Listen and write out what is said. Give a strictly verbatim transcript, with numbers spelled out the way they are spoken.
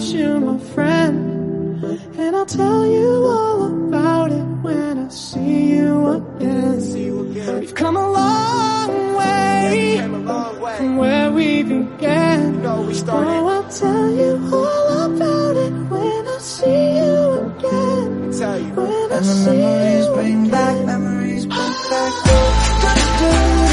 about you, my friend, and I'll tell you all about it when I see you again. See you again. We've come a long way, yeah, we came a long way from where we began. You know we started. Oh, I'll tell you all about it when I see you again. I'll tell you. When I and the see memories you bring again. back, memories bring back.